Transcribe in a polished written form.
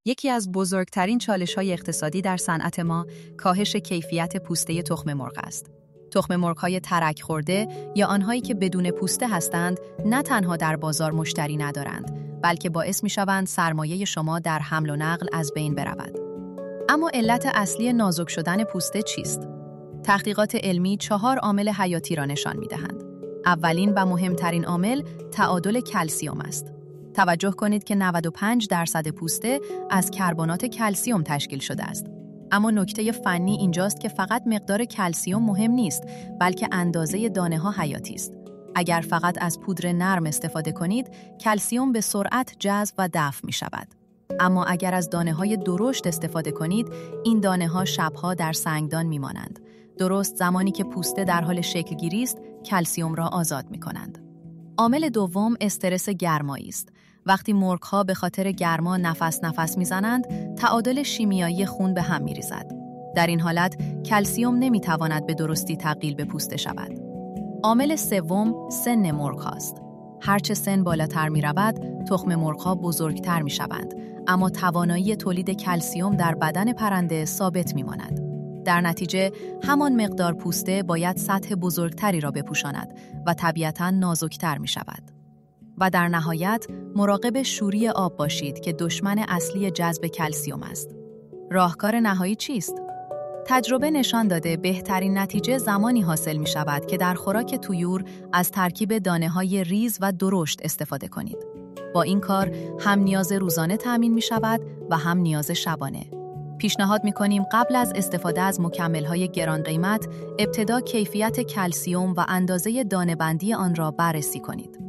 یکی از بزرگترین چالش‌های اقتصادی در صنعت ما کاهش کیفیت پوسته تخم مرغ است. تخم مرغ‌های ترک خورده یا آنهایی که بدون پوسته هستند نه تنها در بازار مشتری ندارند، بلکه باعث می‌شوند سرمایه شما در حمل و نقل از بین برود. اما علت اصلی نازک شدن پوسته چیست؟ تحقیقات علمی 4 عامل حیاتی را نشان می‌دهند. اولین و مهمترین عامل تعادل کلسیم است. توجه کنید که 95% پوسته از کربنات کلسیم تشکیل شده است. اما نکته فنی اینجاست که فقط مقدار کلسیم مهم نیست، بلکه اندازه دانه‌ها حیاتی است. اگر فقط از پودر نرم استفاده کنید، کلسیم به سرعت جذب و دفع می‌شود. اما اگر از دانه‌های درشت استفاده کنید، این دانه‌ها شب‌ها در سنگدان می‌مانند. درست زمانی که پوسته در حال شکل‌گیری است، کلسیم را آزاد می‌کنند. عامل دوم استرس گرمایی است. وقتی مرغ‌ها به خاطر گرما نفس می‌زنند، تعادل شیمیایی خون به هم می‌ریزد. در این حالت کلسیم نمی‌تواند به درستی تبدیل به پوسته شود. عامل سوم سن مرغ‌هاست. هرچه سن بالاتر می‌رود، تخم مرغ‌ها بزرگتر می‌شوند، اما توانایی تولید کلسیم در بدن پرنده ثابت می‌ماند. در نتیجه همان مقدار پوسته باید سطح بزرگتری را بپوشاند و طبیعتاً نازکتر می‌شود. و در نهایت مراقب شوری آب باشید که دشمن اصلی جذب کلسیم است. راهکار نهایی چیست؟ تجربه نشان داده بهترین نتیجه زمانی حاصل می شود که در خوراک طیور از ترکیب دانه‌های ریز و درشت استفاده کنید. با این کار هم نیاز روزانه تأمین می شود و هم نیاز شبانه. پیشنهاد می کنیم قبل از استفاده از مکمل‌های گران قیمت، ابتدا کیفیت کلسیم و اندازه دانه‌بندی آن را بررسی کنید.